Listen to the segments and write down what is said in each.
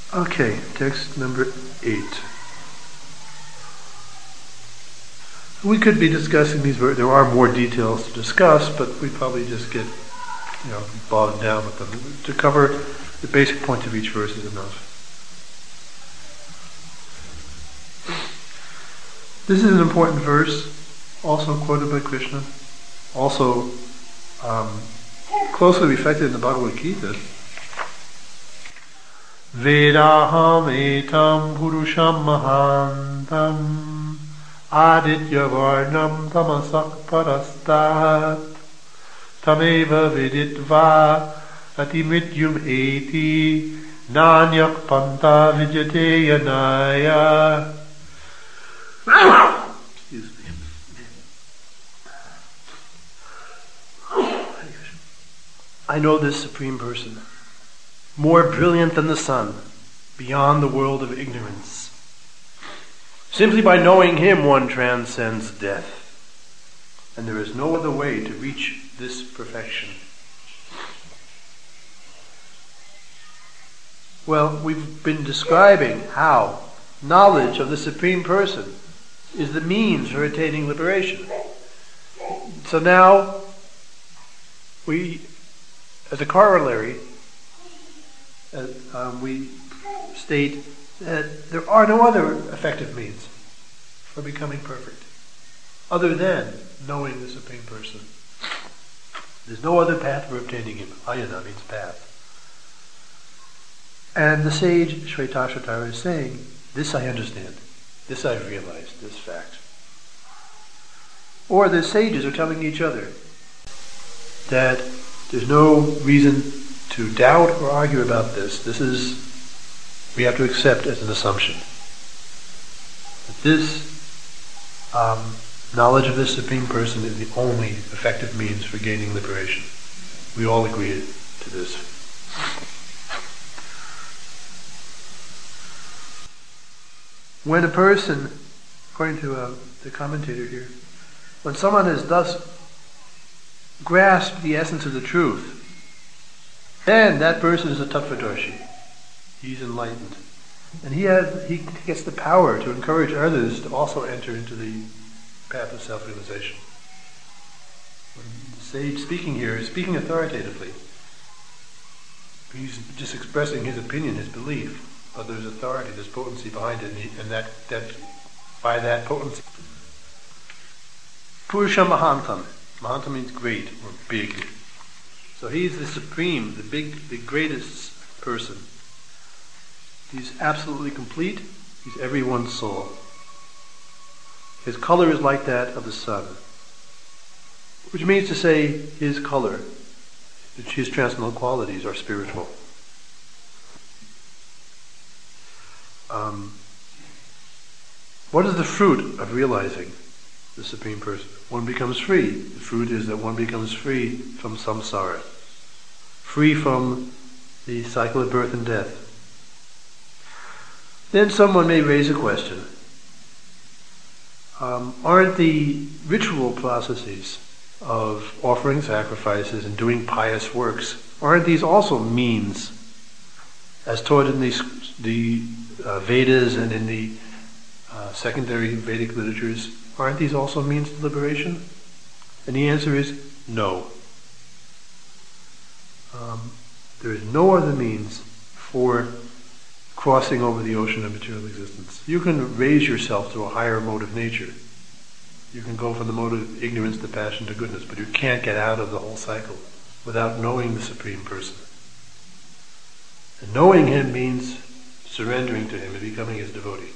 Okay, text number 8. We could be discussing these. There are more details to discuss, but we probably just get, bogged down with them. To cover the basic points of each verse is enough. This is an important verse, also quoted by Krishna, also closely reflected in the Bhagavad Gita. Vedaham etam purusham mahantam aditya varnam tamasak parastat tameva viditva atimrityum eti nanyak panta vijate yanaya. Excuse me. I know this Supreme Person, more brilliant than the sun, beyond the world of ignorance. Simply by knowing Him, one transcends death, and there is no other way to reach this perfection. Well, we've been describing how knowledge of the Supreme Person is the means for attaining liberation. So now, we, as a corollary, we state that there are no other effective means for becoming perfect other than knowing the Supreme Person. There's no other path for obtaining Him. Ayana means path. And the sage Shvetashvatara is saying, this I understand, this I've realized, this fact. Or the sages are telling each other that there's no reason to doubt or argue about this. We have to accept as an assumption that this knowledge of this Supreme Person is the only effective means for gaining liberation. We all agree to this. When a person, according to the commentator here, when someone has thus grasped the essence of the truth, then that person is a tattvadarshi. He's enlightened. And he gets the power to encourage others to also enter into the path of self-realization. When the sage speaking here is speaking authoritatively. He's just expressing his opinion, his belief. But there's authority, there's potency behind it, and that by that potency. Purusha Mahantam. Mahantam means great or big. So he's the supreme, the greatest person. He's absolutely complete. He's everyone's soul. His color is like that of the sun, which means to say his color, his transcendental qualities are spiritual. What is the fruit of realizing the Supreme Person? One becomes free. The fruit is that one becomes free from samsara, free from the cycle of birth and death. Then someone may raise a question. Aren't the ritual processes of offering sacrifices and doing pious works, aren't these also means, as taught in the Vedas and in the secondary Vedic literatures, aren't these also means to liberation? And the answer is no. There is no other means for crossing over the ocean of material existence. You can raise yourself to a higher mode of nature. You can go from the mode of ignorance to passion to goodness, but you can't get out of the whole cycle without knowing the Supreme Person. And knowing Him means surrendering to Him and becoming His devotee.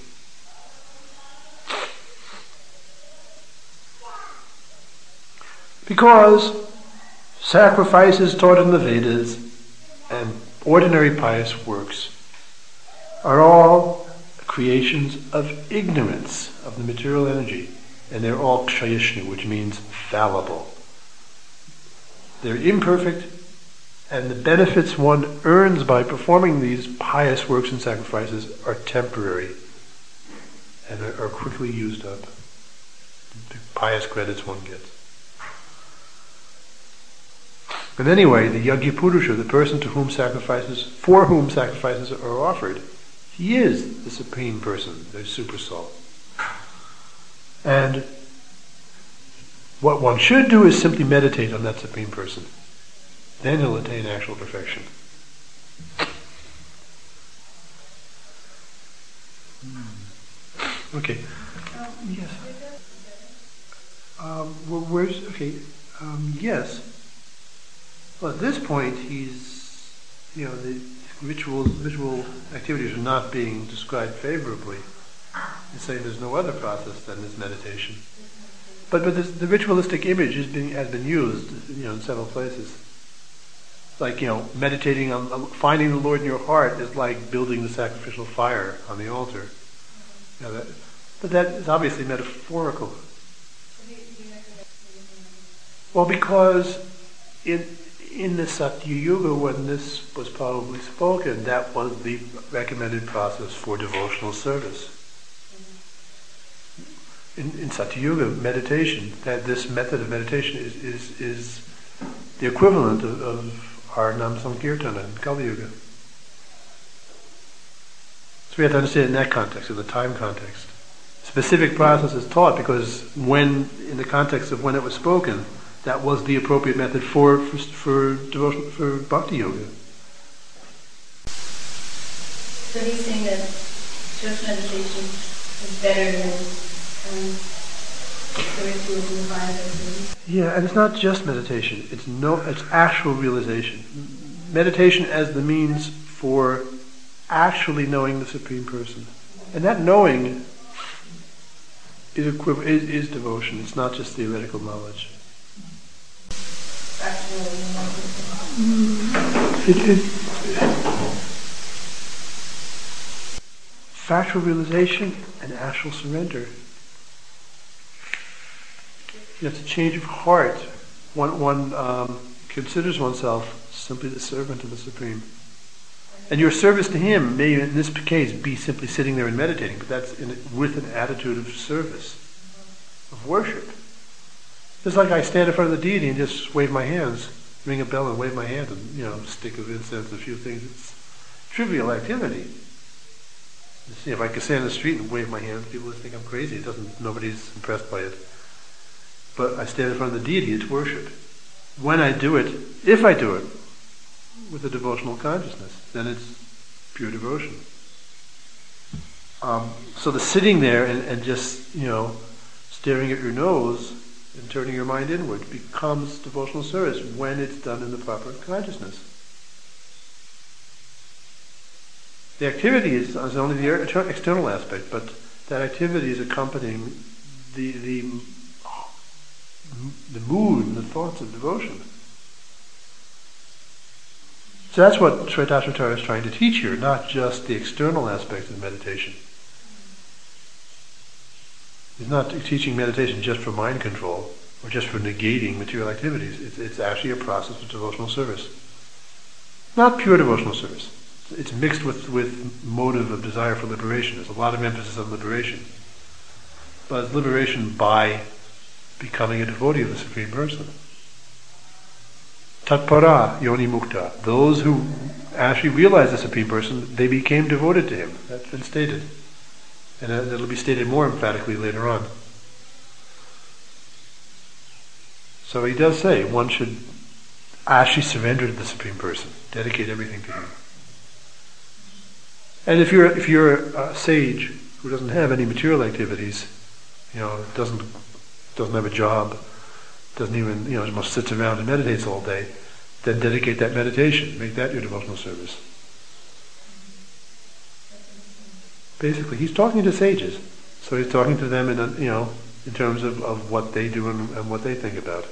Because sacrifices taught in the Vedas and ordinary pious works are all creations of ignorance of the material energy, and they're all kshayishnu, which means fallible. They're imperfect, and the benefits one earns by performing these pious works and sacrifices are temporary and are quickly used up. The pious credits one gets. But anyway, the Yajna Purusha, the person for whom sacrifices are offered, He is the Supreme Person, the Super Soul. And what one should do is simply meditate on that Supreme Person. Then he'll attain actual perfection. Okay. Yes. Yes. Well, at this point, the visual activities are not being described favorably. He's saying there's no other process than this meditation. But the ritualistic image has been used, in several places. Like, meditating on finding the Lord in your heart is like building the sacrificial fire on the altar. But that is obviously metaphorical. Well, because in the Satya Yuga, when this was probably spoken, that was the recommended process for devotional service. In Satya Yuga meditation, that this method of meditation is the equivalent of our Nam Sankirtana in Kali Yuga. So we have to understand in that context, in the time context. Specific process is taught because when, in the context of when it was spoken, that was the appropriate method for devotion, for Bhakti Yoga. So he's saying that just meditation is better than the rituals and the fire. Yeah, and it's not just meditation. It's actual realization. Meditation as the means for actually knowing the Supreme Person, and that knowing is devotion. It's not just theoretical knowledge. Factual realization and actual surrender. It's a change of heart. One considers oneself simply the servant of the Supreme. And your service to Him may, in this case, be simply sitting there and meditating, but that's with an attitude of service, of worship. It's like I stand in front of the deity and just wave my hands, ring a bell and wave my hand, and stick of incense, a few things. It's trivial activity. You see, if I could stand in the street and wave my hands, people would think I'm crazy. Nobody's impressed by it. But I stand in front of the deity, it's worship. When I do it, if I do it, with a devotional consciousness, then it's pure devotion. So the sitting there and just, staring at your nose and turning your mind inward becomes devotional service when it's done in the proper consciousness. The activity is only the external aspect, but that activity is accompanying the mood and the thoughts of devotion. So that's what Shvetashvatara is trying to teach here, not just the external aspects of meditation. He's not teaching meditation just for mind control or just for negating material activities. It's actually a process of devotional service. Not pure devotional service. It's mixed with motive of desire for liberation. There's a lot of emphasis on liberation. But it's liberation by becoming a devotee of the Supreme Person. Tatpara yoni mukta. Those who actually realize the Supreme Person, they became devoted to Him. That's been stated. And it'll be stated more emphatically later on. So he does say one should actually surrender to the Supreme Person, dedicate everything to Him. And if you're a sage who doesn't have any material activities, doesn't have a job, doesn't even, just sits around and meditates all day, then dedicate that meditation, make that your devotional service. Basically, he's talking to sages, so he's talking to them in terms of what they do and what they think about.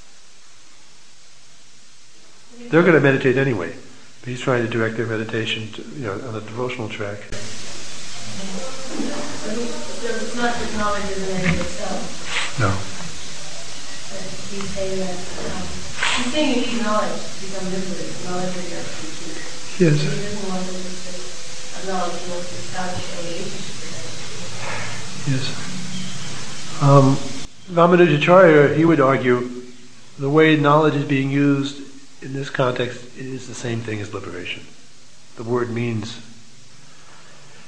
They're going to meditate anyway, but he's trying to direct their meditation to, on a devotional track. So it's not that knowledge is an end in itself. No. He's saying that you need knowledge to become liberated, knowledge of your activity. Yes. He doesn't want to just knowledge, he wants to establish a relationship with Yes. Ramanujacharya, he would argue, the way knowledge is being used in this context is the same thing as liberation. The word means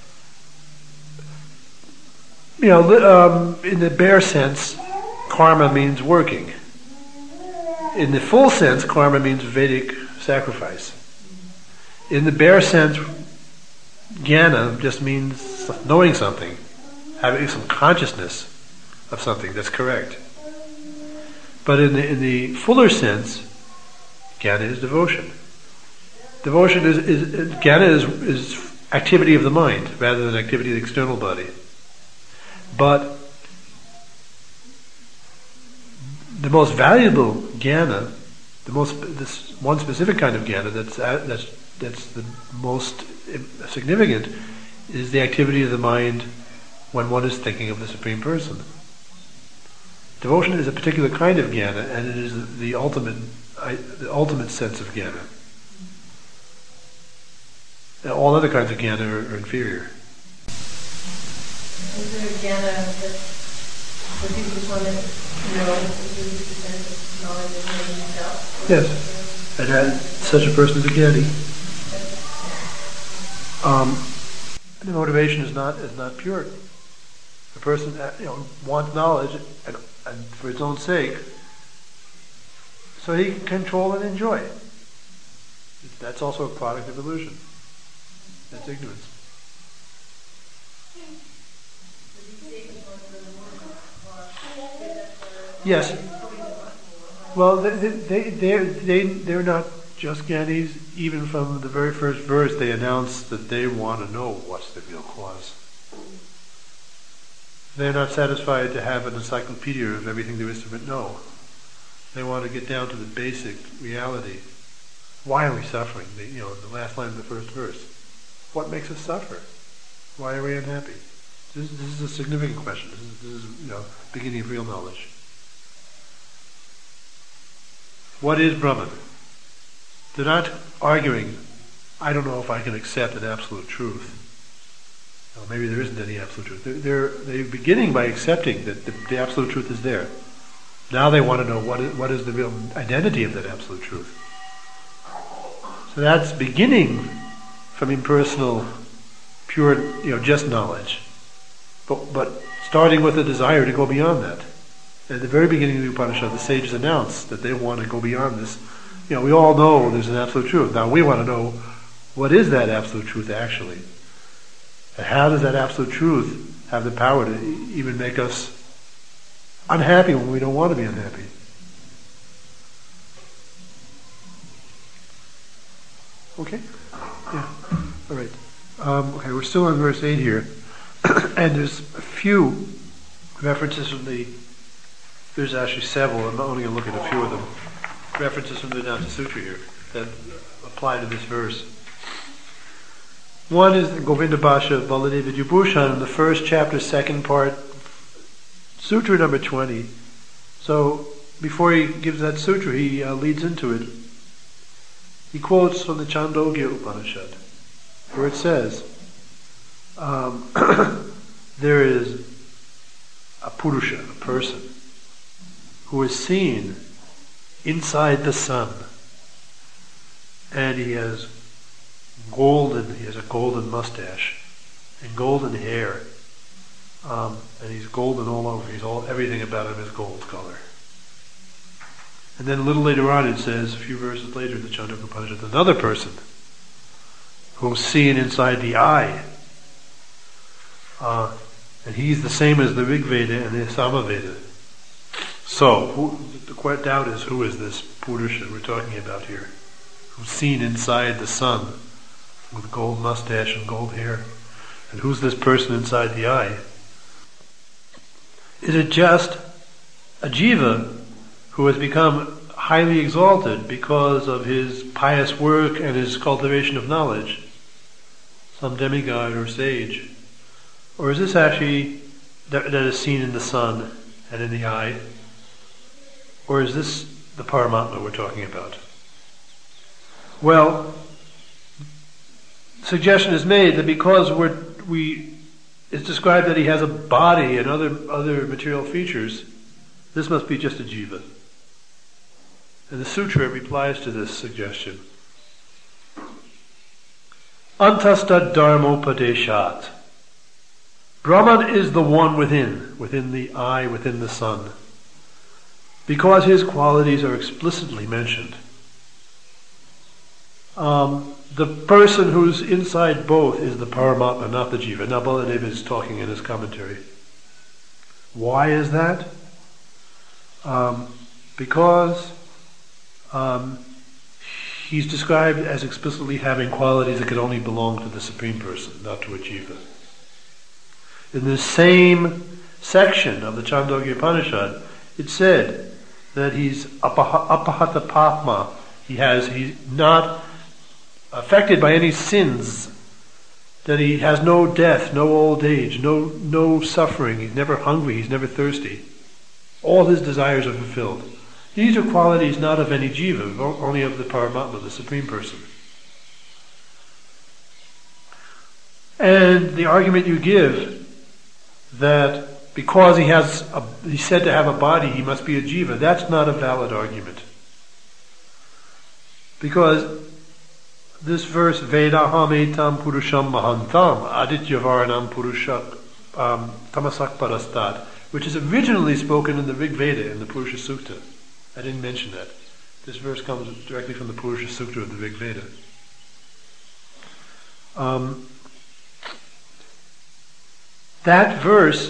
In the bare sense, karma means working. In the full sense, karma means Vedic sacrifice. In the bare sense, jnana just means knowing something, having some consciousness of something that's correct. But in the fuller sense, jnana is devotion. Devotion is jnana is activity of the mind rather than activity of the external body. But the most valuable jnana, this one specific kind of jnana that's the most significant, is the activity of the mind when one is thinking of the Supreme Person. Devotion is a particular kind of jnana, and it is the ultimate sense of jnana. All other kinds of jnana are inferior. Is there a jnana that for people who want to know, is the sense of knowledge of knowing himself? Yes, and such a person is a jnani. The motivation is not pure. The person wants knowledge and for its own sake, so he can control and enjoy. That's also a product of illusion. That's ignorance. Yes. Well, they're not just jnanis. Even from the very first verse, they announce that they want to know what's the real cause. They're not satisfied to have an encyclopedia of everything there is to know. They want to get down to the basic reality. Why are we suffering? The last line of the first verse. What makes us suffer? Why are we unhappy? This is a significant question. This is beginning of real knowledge. What is Brahman? They're not arguing, I don't know if I can accept an absolute truth. Well, maybe there isn't any absolute truth. They're beginning by accepting that the absolute truth is there. Now they want to know what is the real identity of that absolute truth. So that's beginning from impersonal, pure, just knowledge. But starting with a desire to go beyond that. At the very beginning of the Upanishad, the sages announced that they want to go beyond this. We all know there's an absolute truth. Now we want to know, what is that absolute truth actually? And how does that absolute truth have the power to even make us unhappy when we don't want to be unhappy? Okay? Yeah. All right. Okay, we're still on verse 8 here. And there's a few references from there's actually several, I'm only going to look at a few of them, references from the Vedanta Sutra here that apply to this verse. One is the Govinda Bhasha of Baladeva Vibhushan in the first chapter, second part, Sutra number 20. So, before he gives that sutra, he leads into it. He quotes from the Chandogya Upanishad, where it says, there is a Purusha, a person, who is seen inside the sun, and he has a golden mustache and golden hair, and he's golden all over. Everything about him is gold color. And then a little later on it says, a few verses later in the Chandogya Upanishad, another person who's seen inside the eye, and he's the same as the Rig Veda and the Samaveda. So, the doubt is, who is this Purusha we're talking about here, who's seen inside the sun with gold mustache and gold hair? And who's this person inside the eye? Is it just a jiva who has become highly exalted because of his pious work and his cultivation of knowledge? Some demigod or sage? Or is this actually that is seen in the sun and in the eye? Or is this the Paramatma we're talking about? Well, suggestion is made that because it's described that he has a body and other material features, this must be just a jiva. And the sutra replies to this suggestion. Antastad dharmopadeshat Brahman is the one within the I, within the sun, because his qualities are explicitly mentioned. The person who's inside both is the Paramatma, not the Jiva. Now Baladeva is talking in his commentary. Why is that? Because he's described as explicitly having qualities that could only belong to the Supreme Person, not to a Jiva. In the same section of the Chandogya Upanishad, it said that he's apahata papma. He's not affected by any sins, that he has no death, no old age, no suffering, he's never hungry, he's never thirsty. All his desires are fulfilled. These are qualities not of any jiva, only of the Paramatma, the Supreme Person. And the argument you give that because he's said to have a body, he must be a jiva, that's not a valid argument. Because this verse, Vedaham etam purusham mahantam, adityavarnam purusha tamasak parastat, which is originally spoken in the Rig Veda, in the Purusha Sukta. I didn't mention that. This verse comes directly from the Purusha Sukta of the Rig Veda. That verse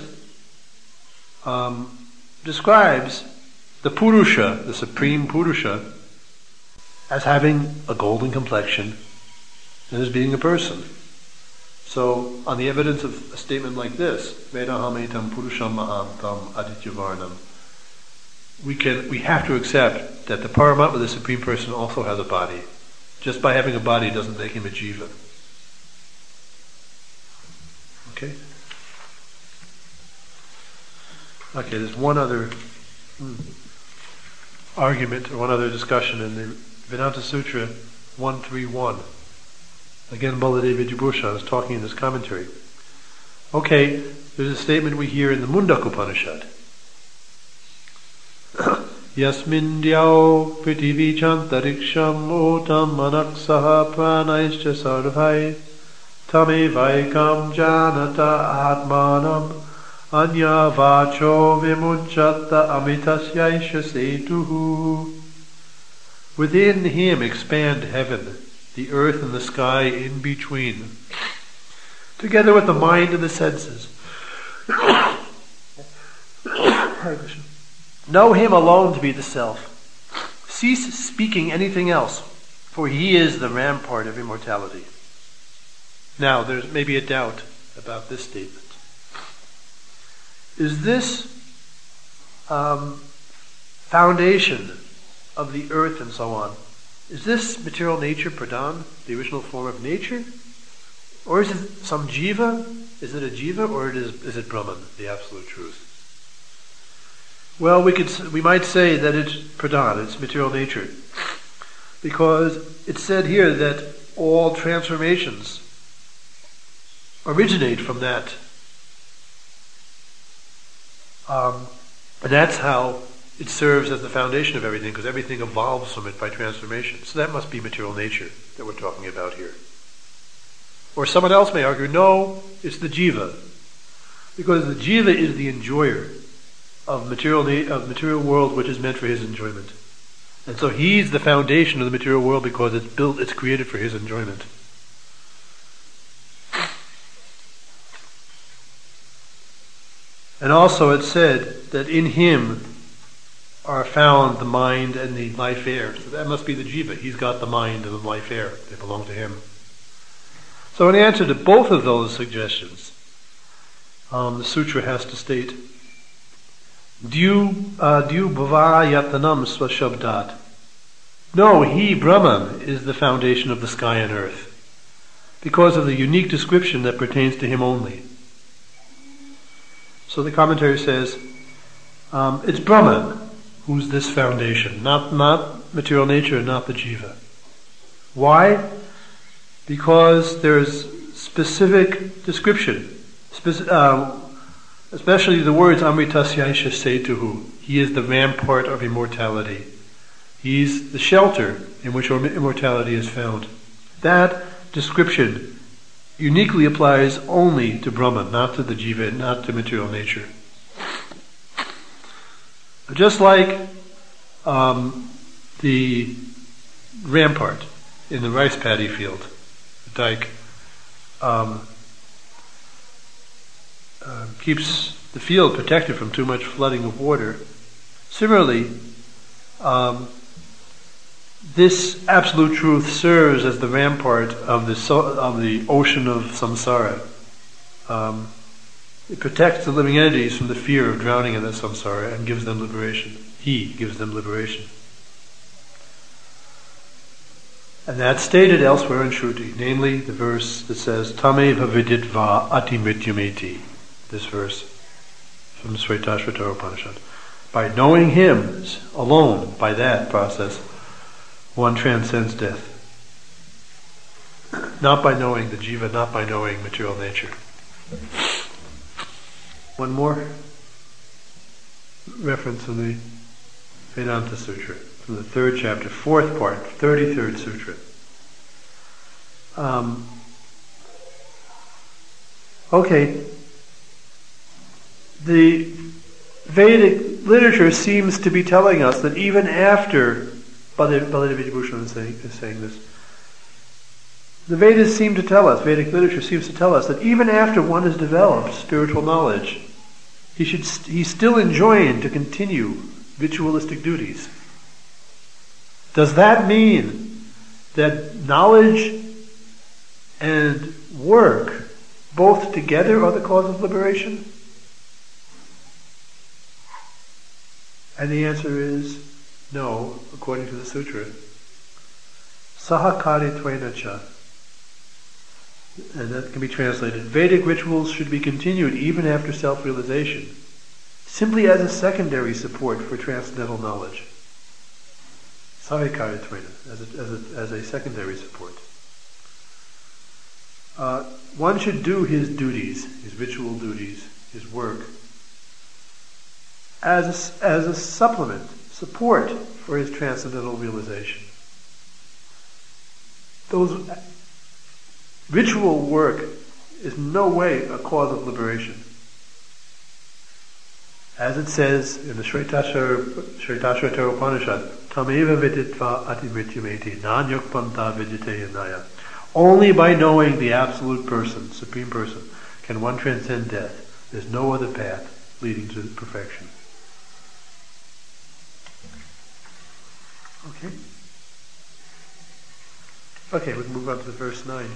describes the Purusha, the Supreme Purusha, as having a golden complexion and as being a person. So, on the evidence of a statement like this, Vedaham etam purusham mahantam adityavarnam, we have to accept that the Paramatma, the Supreme Person, also has a body. Just by having a body doesn't make him a jiva. Okay? Okay, there's one other argument, or one other discussion in the Vedanta Sutra 131. Again, Baladeva Vijayabhushan is talking in his commentary. Okay, there's a statement we hear in the Mundaka Upanishad. Yasmin dyau prithvi chantariksham otam manaksaha pranaischa sarvai tame vaikam janata atmanam anya vacho vimunchata amitasyaisha setuhu. Within him expand heaven, the earth and the sky in between, together with the mind and the senses. Know him alone to be the self. Cease speaking anything else, for he is the rampart of immortality. Now, there's maybe a doubt about this statement. Is this foundation of the earth and so on, is this material nature pradhan, the original form of nature? Or is it some jiva? Is it a jiva, or is it Brahman, the absolute truth? Well, we might say that it's pradhan, it's material nature, because it's said here that all transformations originate from that. And that's how it serves as the foundation of everything, because everything evolves from it by transformation. So that must be material nature that we're talking about here. Or someone else may argue, no, it's the jiva, because the jiva is the enjoyer of material world, which is meant for his enjoyment, and so he's the foundation of the material world because it's created for his enjoyment. And also it's said that in him are found the mind and the life air. So that must be the jiva. He's got the mind and the life air. They belong to him. So in answer to both of those suggestions, the sutra has to state, Dyu bhava yatanam swashabdat. No, he, Brahman, is the foundation of the sky and earth, because of the unique description that pertains to him only. So the commentary says, it's Brahman who's this foundation, not material nature, not the jiva. Why? Because there's specific description, especially the words Amritasyaisha setuhu. He is the rampart of immortality. He's the shelter in which immortality is found. That description uniquely applies only to Brahman, not to the jiva, not to material nature. Just like the rampart in the rice paddy field, the dike, keeps the field protected from too much flooding of water. Similarly, this absolute truth serves as the rampart of the ocean of samsara. It protects the living entities from the fear of drowning in that samsara and gives them liberation. He gives them liberation. And that's stated elsewhere in Shruti, namely the verse that says, Tameva viditva ati mrityumeti. This verse from Shvetashvatara Upanishad. By knowing him alone, by that process, one transcends death. Not by knowing the jiva, not by knowing material nature. One more reference from the Vedanta Sutra, from the 3rd chapter, 4th part, 33rd Sutra. The Vedic literature seems to be telling us that even after, Baladev Vidyabhushan is saying this, the Vedas seem to tell us, Vedic literature seems to tell us that even after one has developed spiritual knowledge, he's still enjoined to continue ritualistic duties. Does that mean that knowledge and work both together are the cause of liberation? And the answer is no, according to the sutra. Sahakari tvenacha. And that can be translated, Vedic rituals should be continued even after self-realization, simply as a secondary support for transcendental knowledge. Sahakari tvena, as a secondary support. One should do his duties, his ritual duties, his work, as a supplement, support for his transcendental realization. Those ritual work is no way a cause of liberation. As it says in the Shvetashvatara Upanishad, Tameva viditva ati mrityumeti nanyukpanta viditeyanaya. Only by knowing the absolute person, supreme person, can one transcend death. There's no other path leading to perfection. Okay, we can move on to verse 9.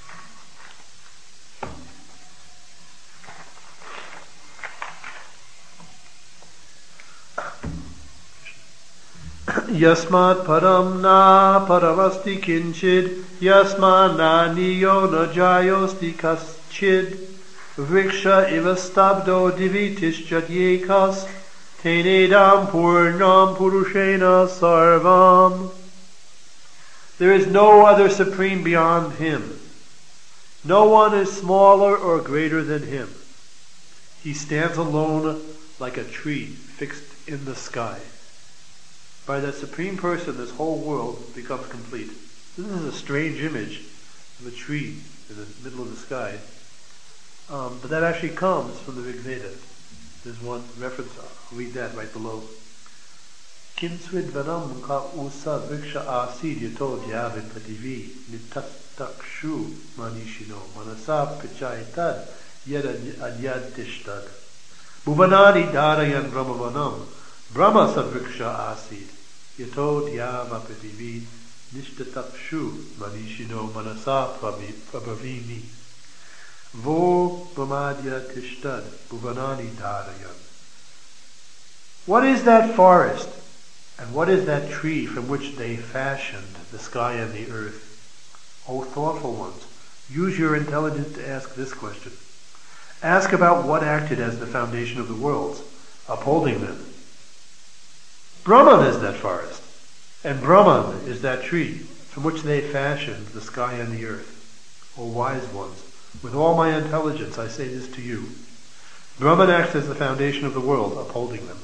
Yasmat param na paramasti kinchid, yasma na niyo na jayosti kaschid, vriksha ivastabdo divitis jadyekas, tenedam purnam purushena sarvam. There is no other supreme beyond him. No one is smaller or greater than him. He stands alone like a tree fixed in the sky. By that supreme person, this whole world becomes complete. This is a strange image of a tree in the middle of the sky. But that actually comes from the Rig Veda. There's one reference, I'll read that right below. Kinsvid vanam ka usa vriksha asid yato dhyavid pativi nitastakshu manishino manasa pichaitad yed adyad tishtad. Bhuvanani dharayan brahmavanam brahma savriksha asid yato dhyava pativi nishtatakshu manishino manasa prabhavini. Vo brahmadya tishtad bhuvanani dharayan. What is that forest? And what is that tree from which they fashioned the sky and the earth? O thoughtful ones, use your intelligence to ask this question. Ask about what acted as the foundation of the worlds, upholding them. Brahman is that forest, and Brahman is that tree from which they fashioned the sky and the earth. O wise ones, with all my intelligence I say this to you. Brahman acts as the foundation of the world, upholding them.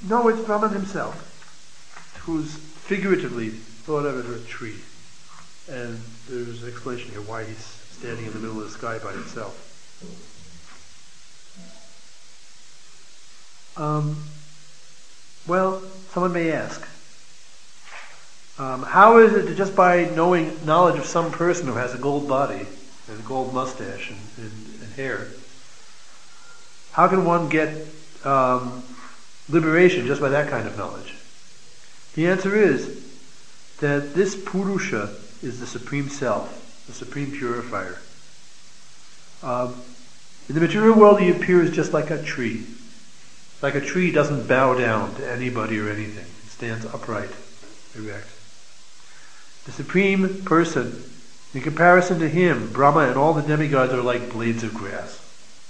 No, it's Brahman himself, who's figuratively thought of as a tree. And there's an explanation here why he's standing in the middle of the sky by himself. Well, someone may ask, how is it that just by knowledge of some person who has a gold body and a gold mustache and hair, how can one get liberation just by that kind of knowledge? The answer is that this Purusha is the Supreme Self, the Supreme Purifier. In the material world he appears just like a tree. Like a tree doesn't bow down to anybody or anything. It stands upright, erect. The Supreme Person, in comparison to him, Brahma and all the demigods are like blades of grass.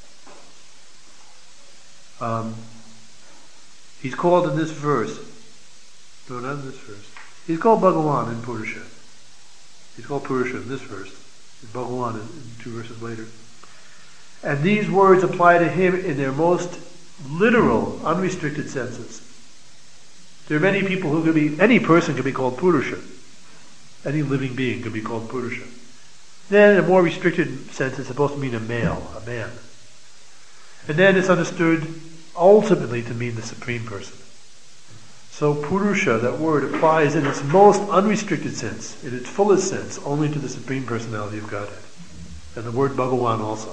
He's called in this verse, no, not in this verse, he's called Bhagawan in Purusha. He's called Purusha in this verse, Bhagawan in 2 verses later. And these words apply to him in their most literal, unrestricted senses. There are many people who any person could be called Purusha. Any living being could be called Purusha. Then in a more restricted sense it's supposed to mean a male, a man. And then it's understood ultimately to mean the Supreme Person. So Purusha, that word, applies in its most unrestricted sense, in its fullest sense, only to the Supreme Personality of Godhead. And the word Bhagawan also.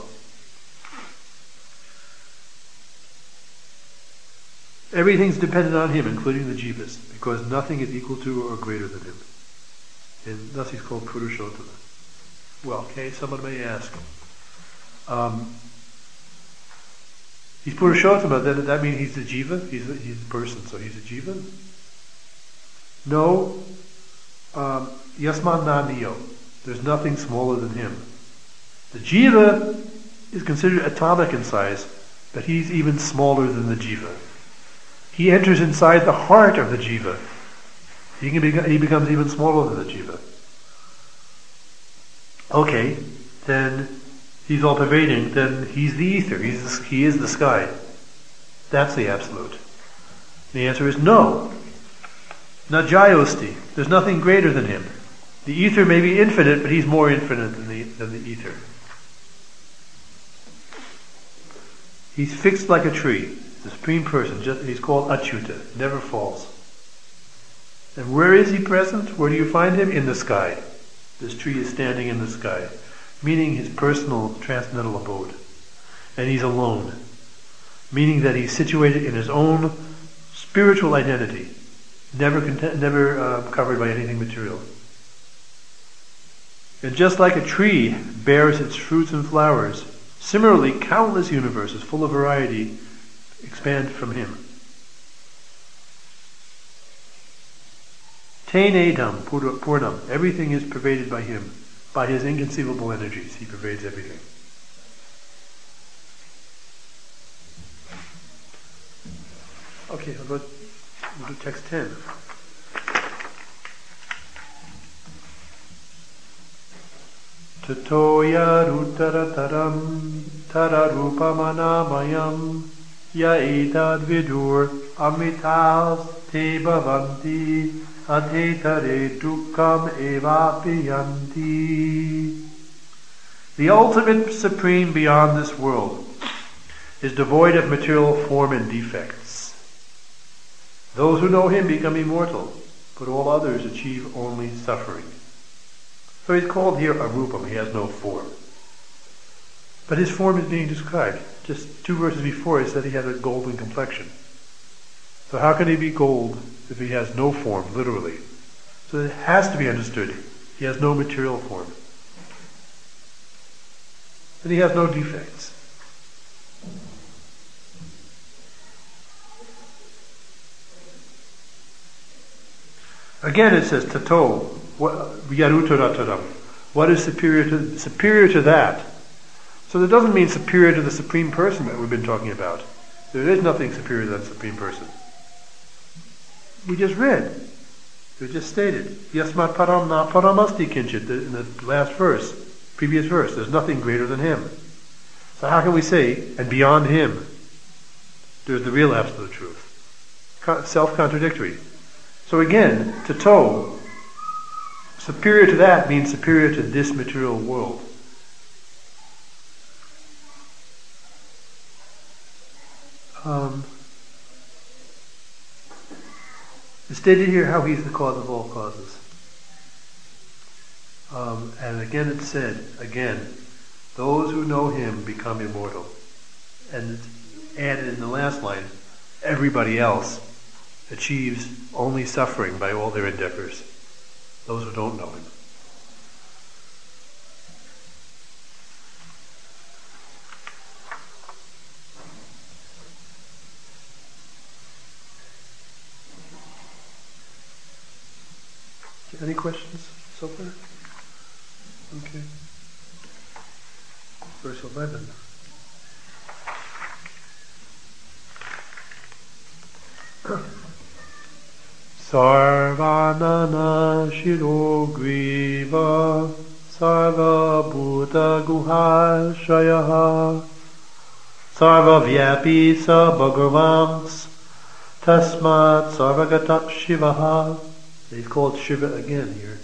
Everything's dependent on him, including the jivas, because nothing is equal to or greater than him. And thus he's called Purushottama. Well, okay, someone may ask, he's Purushottama, then does that mean he's the jiva? He's the person, so he's a jiva? No. Yasman Naniyo. There's nothing smaller than him. The jiva is considered atomic in size, but he's even smaller than the jiva. He enters inside the heart of the jiva. He becomes even smaller than the jiva. Okay, then he's all pervading, then he's the ether, he is the sky. That's the absolute. The answer is no. Najayosti. There's nothing greater than him. The ether may be infinite, but he's more infinite than the ether. He's fixed like a tree. The Supreme Person, he's called Achyuta, never falls. And where is he present? Where do you find him? In the sky. This tree is standing in the sky, meaning his personal transcendental abode. And he's alone, meaning that he's situated in his own spiritual identity, never covered by anything material. And just like a tree bears its fruits and flowers, similarly countless universes full of variety expand from him. Tenedam Purnam. Everything is pervaded by him. By his inconceivable energies, he pervades everything. Okay, we'll do text 10. Tatoya rutarataram tararupamanamayam yaedad vidur amitas te bhavanti atetare dukkam evapiyanti. The ultimate supreme beyond this world is devoid of material form and defects. Those who know him become immortal, but all others achieve only suffering. So he's called here Arupam, he has no form. But his form is being described. Just 2 verses before he said he had a golden complexion. So how can he be gold if he has no form, literally? So it has to be understood. He has no material form. And he has no defects. Again it says, Tato, Yaruttarataram. What is superior to that? So that doesn't mean superior to the Supreme Person that we've been talking about. There is nothing superior to that Supreme Person. We just read. We just stated. Yasmat param na paramasti kinchit, in the last verse, previous verse. There's nothing greater than him. So how can we say, and beyond him, there's the real absolute truth? self-contradictory. So again, tato, superior to that means superior to this material world. It's stated here how he's the cause of all causes. And again it's said, those who know him become immortal. And it's added in the last line, everybody else achieves only suffering by all their endeavors. Those who don't know him. Any questions so far? Okay. Verse 11. Sarvanana Shirogriva Sarva Bhuta Guha Shayaha Sarva Vyapi Sa Bhagavams Tasmat Sarvagata Shivaha. He's called Shiva again here.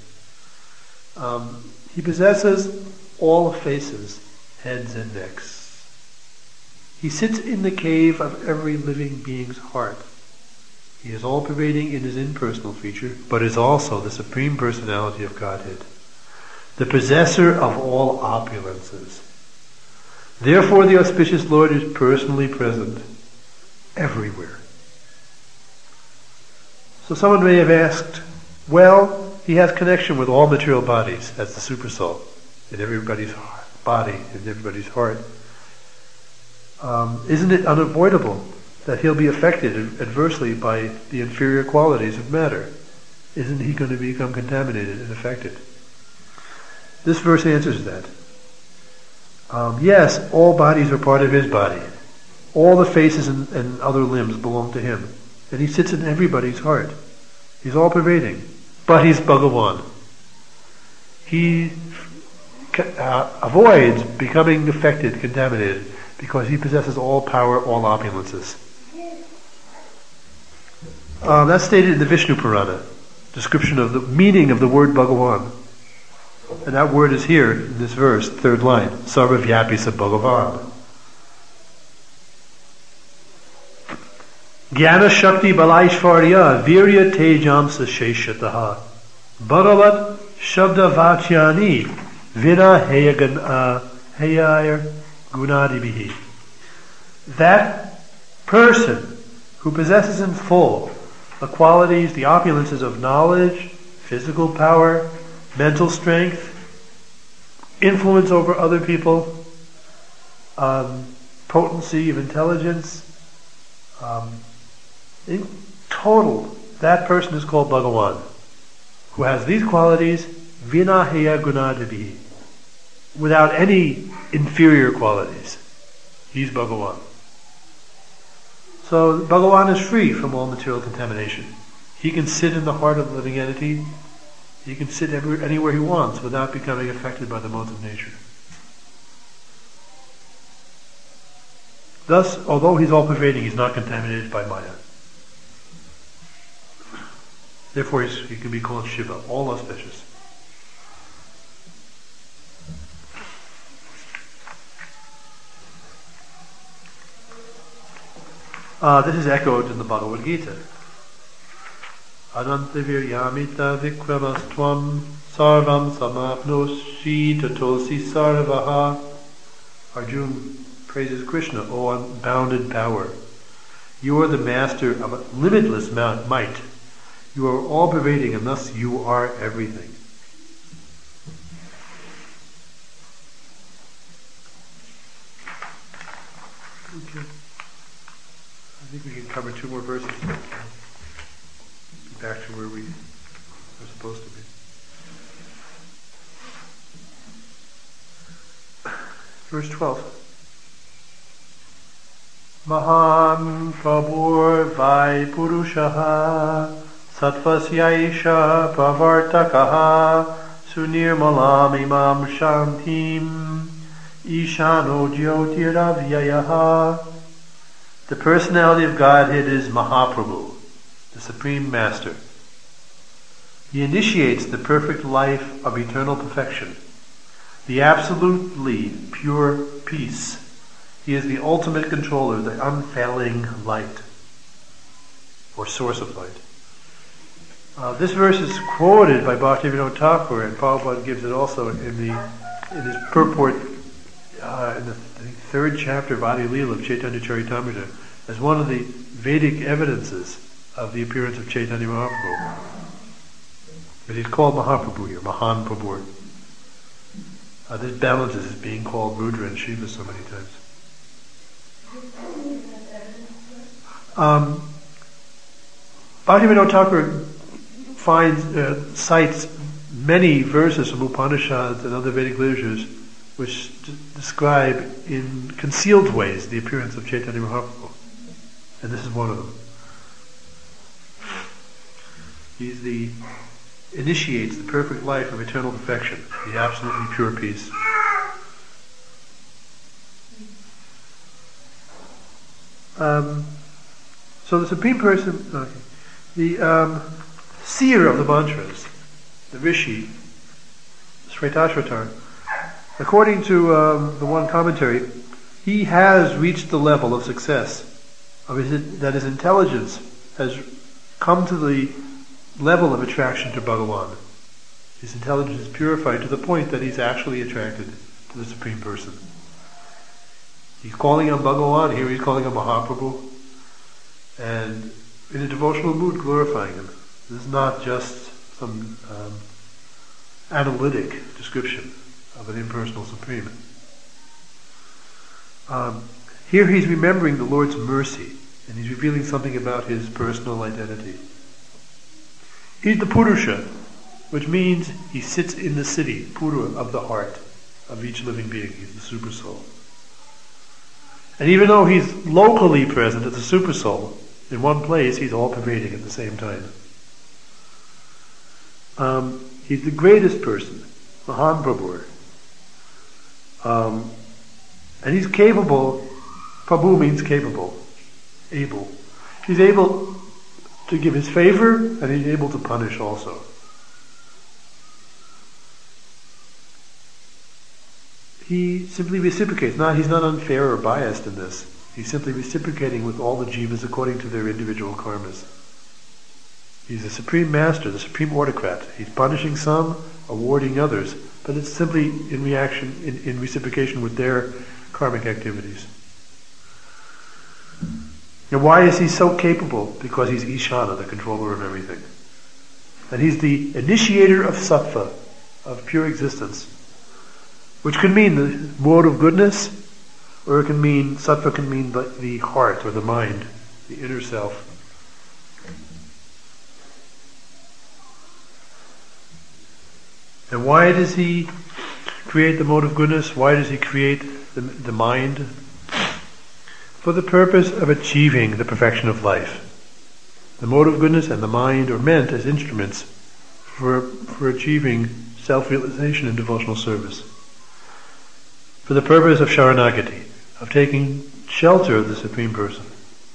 He possesses all faces, heads and necks. He sits in the cave of every living being's heart. He is all-pervading in his impersonal feature, but is also the Supreme Personality of Godhead, the possessor of all opulences. Therefore the auspicious Lord is personally present everywhere. So someone may have asked, well, he has connection with all material bodies as the Supersoul in everybody's body, in everybody's heart. Isn't it unavoidable that he'll be affected adversely by the inferior qualities of matter? Isn't he going to become contaminated and affected? This verse answers that. Yes, all bodies are part of his body. All the faces and other limbs belong to him. And he sits in everybody's heart. He's all-pervading. But he's Bhagavan. He avoids becoming affected, contaminated, because he possesses all power, all opulences. That's stated in the Vishnu Purana, description of the meaning of the word Bhagavan. And that word is here in this verse, third line, Sarva Vyapi Sa Bhagavan. Jnana Shakti Balaishvarya Virya Tejamsa Sheshataha Bhagavat Shabda Vachyani Vina Heyayar Gunadibihi. That person who possesses in full the qualities, the opulences of knowledge, physical power, mental strength, influence over other people, potency of intelligence, in total, that person is called Bhagavan, who has these qualities, Vinaheya Gunadibihi, without any inferior qualities. He's Bhagavan. So Bhagavan is free from all material contamination. He can sit in the heart of the living entity. He can sit anywhere he wants without becoming affected by the modes of nature. Thus, although he's all-pervading, he's not contaminated by Maya. Therefore, he can be called Shiva, all auspicious. This is echoed in the Bhagavad Gita. Anantaviryamita vikramastvam sarvam samapnoshi tatosi sarvaha. Arjuna praises Krishna, O unbounded power. You are the master of limitless might. You are all-pervading, and thus you are everything. Okay. I think we can cover 2 more verses. Back to where we are supposed to be. Verse 12. Mahan Prabhur Vai Purushaha Satvasyaisha Pravartakaha Sunirmalam Imam Shantim Ishano Jyotiravyayaha. The personality of Godhead is Mahaprabhu, Supreme Master. He initiates the perfect life of eternal perfection, the absolutely pure peace. He is the ultimate controller, the unfailing light, or source of light. This verse is quoted by Bhaktivinoda Thakur, and Prabhupada gives it also in his purport in the third chapter of Adi Leela of Chaitanya Charitamrita as one of the Vedic evidences of the appearance of Chaitanya Mahaprabhu. But he's called Mahaprabhu here, Mahan Prabhu. This balances his being called Rudra and Shiva so many times. Bhaktivinoda Thakur cites many verses from Upanishads and other Vedic literatures which describe in concealed ways the appearance of Chaitanya Mahaprabhu. And this is one of them. He initiates the perfect life of eternal perfection, the absolutely pure peace. So the Supreme Person, the seer of the mantras, the Rishi, Svetashvatar, according to the one commentary, he has reached the level of success that his intelligence has come to the level of attraction to Bhagavan. His intelligence is purified to the point that he's actually attracted to the Supreme Person. He's calling on Bhagavan, here he's calling on Mahaprabhu, and in a devotional mood glorifying him. This is not just some analytic description of an impersonal Supreme. Here he's remembering the Lord's mercy, and he's revealing something about his personal identity. He's the Purusha, which means he sits in the city, Pura, of the heart of each living being. He's the super soul. And even though he's locally present as a super soul, in one place he's all pervading at the same time. He's the greatest person, Mahan Prabhu. And he's capable. Prabhu means capable, able. He's able to give his favor, and he's able to punish also. He simply reciprocates. He's not unfair or biased in this. He's simply reciprocating with all the jivas according to their individual karmas. He's the Supreme Master, the Supreme Autocrat. He's punishing some, awarding others, but it's simply in reaction, in reciprocation with their karmic activities. And why is he so capable? Because he's Ishana, the controller of everything. And he's the initiator of sattva, of pure existence, which can mean the mode of goodness, or it can mean, sattva can mean the heart or the mind, the inner self. And why does he create the mode of goodness? Why does he create the mind? For the purpose of achieving the perfection of life. The mode of goodness and the mind are meant as instruments for achieving self-realization and devotional service. For the purpose of Sharanagati, of taking shelter of the Supreme Person.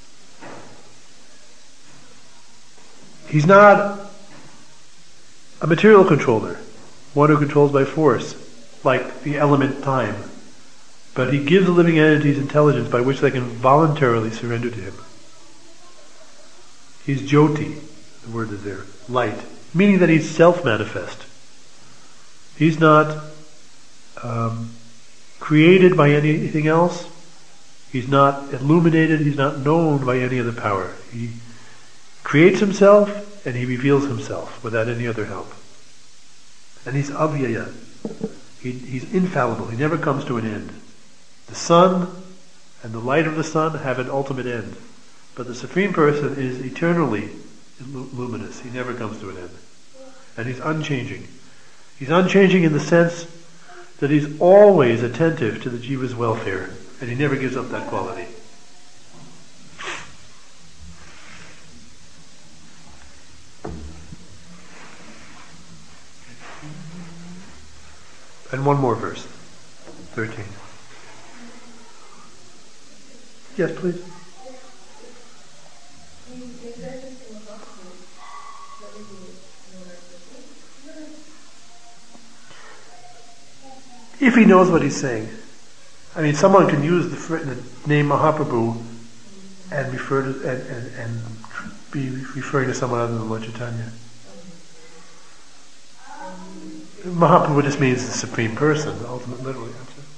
He's not a material controller, one who controls by force, like the element time. But he gives the living entities intelligence by which they can voluntarily surrender to him. He's Jyoti, the word is there, light, meaning that he's self-manifest. He's not created by anything else. He's not illuminated. He's not known by any other power. He creates himself and he reveals himself without any other help. And he's avyaya. He's infallible. He never comes to an end. The sun and the light of the sun have an ultimate end. But the Supreme Person is eternally luminous. He never comes to an end. And he's unchanging. He's unchanging in the sense that he's always attentive to the jiva's welfare. And he never gives up that quality. And one more verse. 13. Yes, please. If he knows what he's saying. I mean, someone can use the name Mahaprabhu and refer to and be referring to someone other than Lord Chaitanya. Mahaprabhu just means the Supreme Person, the ultimate literally.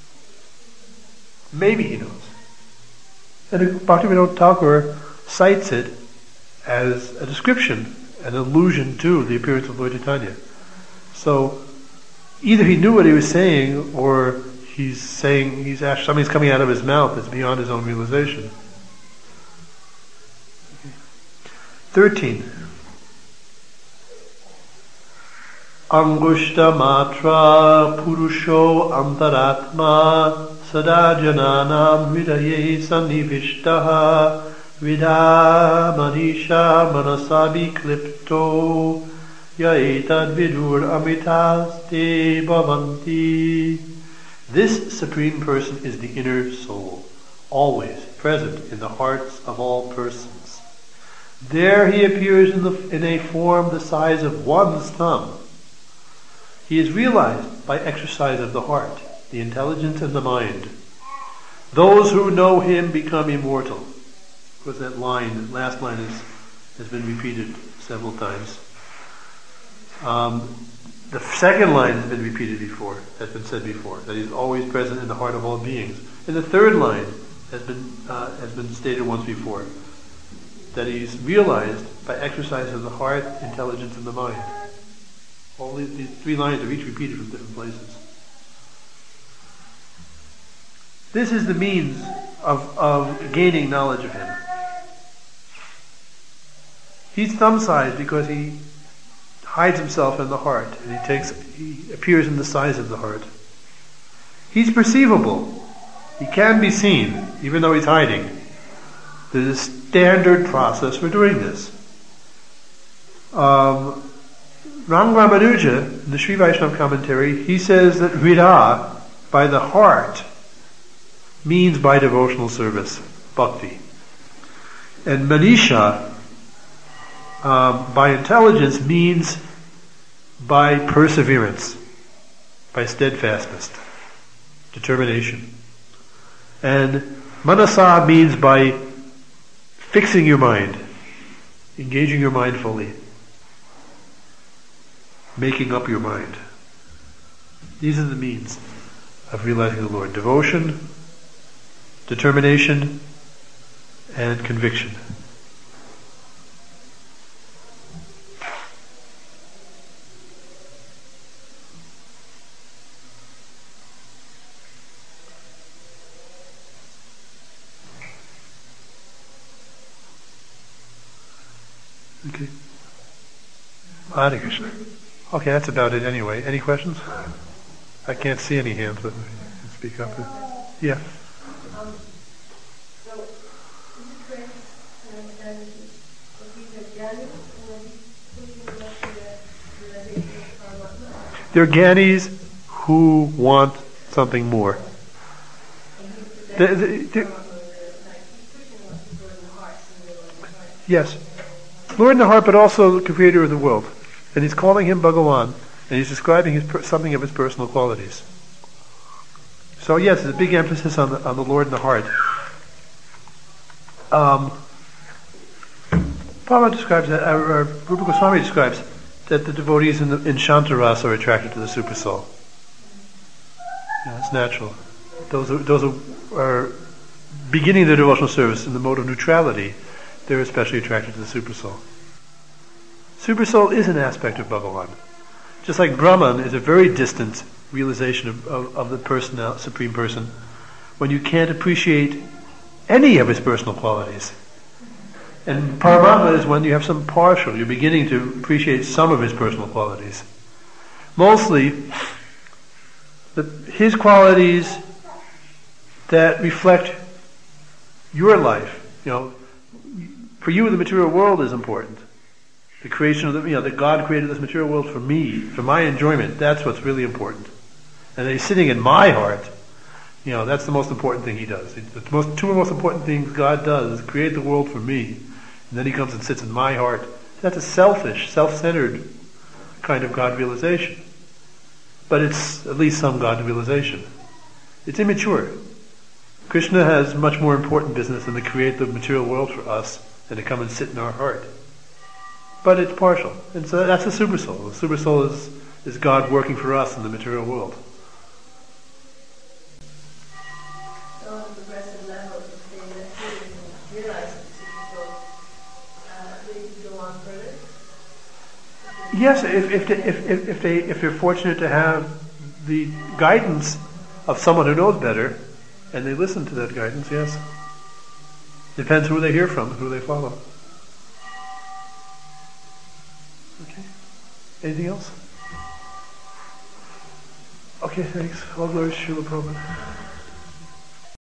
Maybe he knows. And Bhaktivinoda Thakur cites it as a description, an allusion to the appearance of Lord Chaitanya. So either he knew what he was saying, or something's coming out of his mouth that's beyond his own realization. 13. Angushta matra purusho antaratma sada jananam hridaye sannivishtaha vidha manisha manasabi klipto yaetad vidur amitaste bhavanti. This Supreme Person is the inner soul, always present in the hearts of all persons. There he appears in a form the size of one's thumb. He is realized by exercise of the heart, the intelligence and the mind. Those who know him become immortal. Because that last line has been repeated several times. The second line has been repeated before, has been said before, that he's always present in the heart of all beings. And the third line has been stated once before, that he's realized by exercise of the heart, intelligence, and the mind. All these three lines are each repeated from different places. This is the means of gaining knowledge of him. He's thumb-sized because he hides himself in the heart, and he appears in the size of the heart. He's perceivable. He can be seen, even though he's hiding. There's a standard process for doing this. Rang Ramanuja, in the Sri Vaishnava commentary, he says that Hridaya, by the heart, means by devotional service, bhakti. And Manisha, by intelligence, means by perseverance, by steadfastness, determination. And Manasa means by fixing your mind, engaging your mind fully, making up your mind. These are the means of realizing the Lord: devotion, determination, and conviction. Okay. Hare Krishna. Okay, that's about it anyway. Any questions? I can't see any hands, but speak up. Yeah. So, is it correct to understand that these are jnanis and he's pushing up to the realization of Paramatma? They're jnanis who want something more. Yes. Lord in the heart, but also the creator of the world. And he's calling him Bhagawan, and he's describing something of his personal qualities. So yes, there's a big emphasis on the Lord in the heart. Prabhupada describes that, or Rupa Goswami describes that the devotees in Shantarasa are attracted to the super soul. Yeah, it's natural. Those who are beginning their devotional service in the mode of neutrality, they're especially attracted to the super soul. Super soul is an aspect of Bhagavan. Just like Brahman is a very distant realization of the Supreme Person, when you can't appreciate any of his personal qualities. And Paramatma is when you have some partial, you're beginning to appreciate some of his personal qualities. Mostly, his qualities that reflect your life. For you, the material world is important. The creation of that God created this material world for me, for my enjoyment. That's what's really important. And that he's sitting in my heart. That's the most important thing he does. The two most important things God does is create the world for me, and then he comes and sits in my heart That's a selfish, self-centered kind of God realization. But it's at least some God realization. It's immature. Krishna has much more important business than to create the material world for us and to come and sit in our heart. But it's partial. And so that's a supersoul. The supersoul is God working for us in the material world. So on the progressive level, if they actually realize the supersoul, they can go on further? Yes, if they're fortunate to have the guidance of someone who knows better, and they listen to that guidance, yes. Depends who they hear from, who they follow. Okay. Anything else? Okay, thanks. All glory to Srila Prabhupada.